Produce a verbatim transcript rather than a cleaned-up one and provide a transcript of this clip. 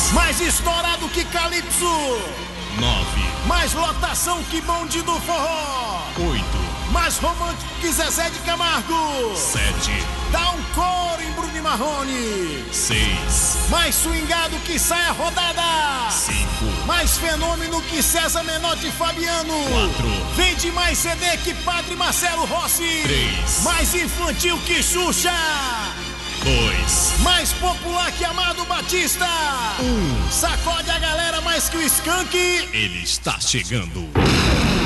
Mais estourado que Calypso. Nove. Mais lotação que bonde do forró. Oito. Mais romântico que Zezé de Camargo. Sete. Dá um coro em Bruno e Marrone. Seis. Mais swingado que Saia Rodada. Cinco. Mais fenômeno que César Menotti e Fabiano. Quatro. Vende mais C D que Padre Marcelo Rossi. Três. Mais infantil que Xuxa. Dois. Mais popular que Amado Batista. Um. Sacode a galera mais que o Skank. Ele está chegando.